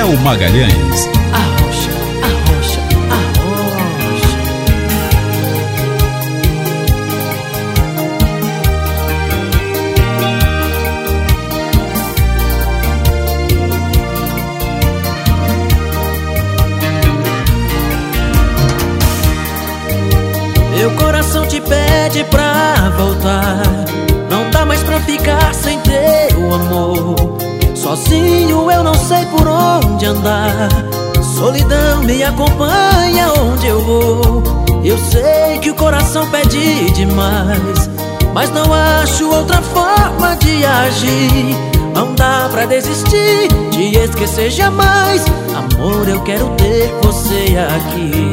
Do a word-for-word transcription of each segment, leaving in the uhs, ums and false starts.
Rafael Magalhães. Arrocha, arrocha, arrocha. Meu coração te pede pra voltar. Não dá mais pra ficar sem teu amor. Sozinho eu não sei por onde andar. Solidão me acompanha onde eu vou. Eu sei que o coração pede demais, mas não acho outra forma de agir. Não dá pra desistir, te esquecer jamais. Amor, eu quero ter você aqui.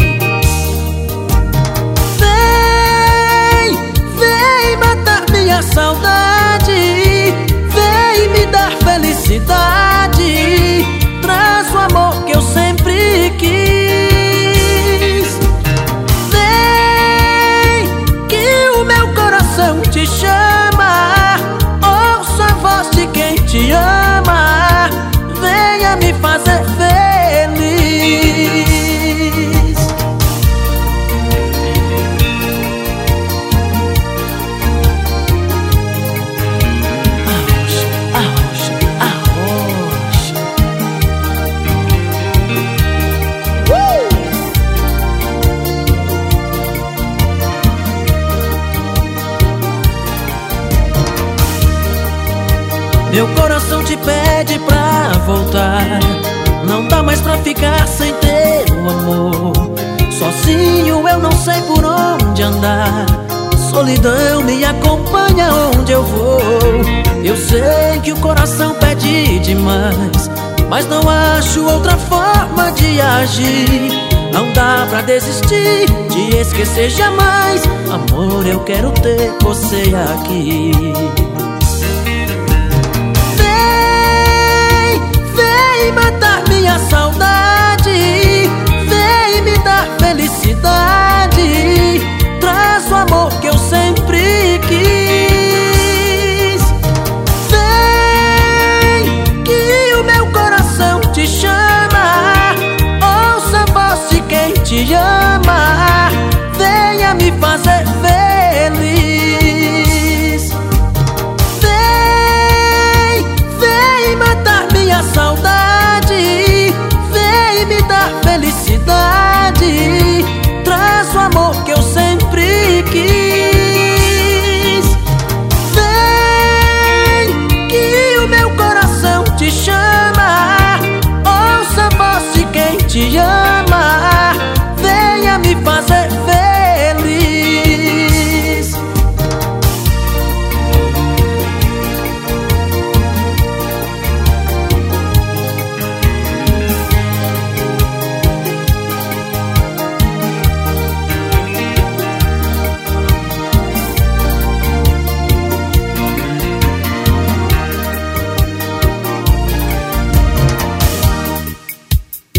Minha saudade, vem me dar felicidade. Traz o amor que eu sempre quis. Vem, que o meu coração te chama. Ouça a voz de quem te ama. Venha me fazer feliz. Meu coração te pede pra voltar. Não dá mais pra ficar sem teu amor. Sozinho eu não sei por onde andar. Solidão me acompanha onde eu vou. Eu sei que o coração pede demais, mas não acho outra forma de agir. Não dá pra desistir, te esquecer jamais. Amor, eu quero ter você aqui.